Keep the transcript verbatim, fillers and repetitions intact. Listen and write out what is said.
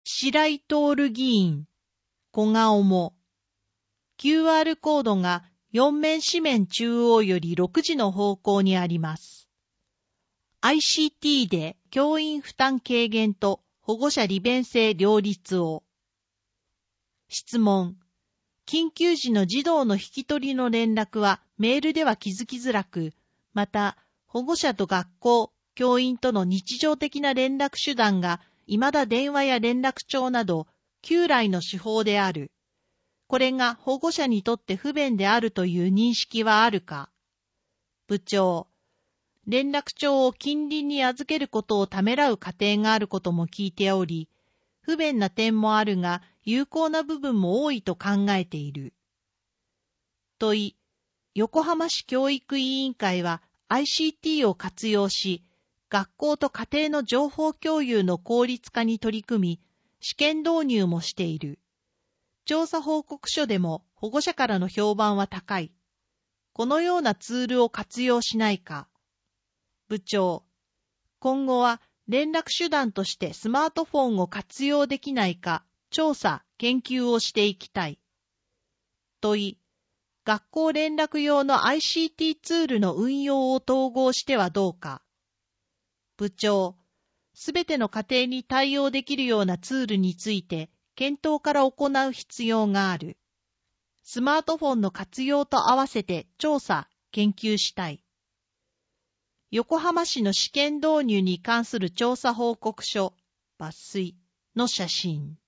白井徹議員、小顔も。キューアール コードがよん面四面中央よりろくじの方向にあります。アイシーティー で教員負担軽減と保護者利便性両立を。質問。緊急時の児童の引き取りの連絡はメールでは気づきづらく、また保護者と学校、教員との日常的な連絡手段が未だ電話や連絡帳など旧来の手法である。これが保護者にとって不便であるという認識はあるか。部長。連絡帳を近隣に預けることをためらう家庭があることも聞いており、不便な点もあるが有効な部分も多いと考えている。問い。横浜市教育委員会は アイシーティー を活用し、学校と家庭の情報共有の効率化に取り組み、試験導入もしている。調査報告書でも保護者からの評判は高い。このようなツールを活用しないか。部長。今後は連絡手段としてスマートフォンを活用できないか調査、研究をしていきたい。問い。学校連絡用の アイシーティー ツールの運用を統合してはどうか。部長。すべての家庭に対応できるようなツールについて検討から行う必要がある。スマートフォンの活用と合わせて調査、研究したい。横浜市の試験導入に関する調査報告書、抜粋の写真。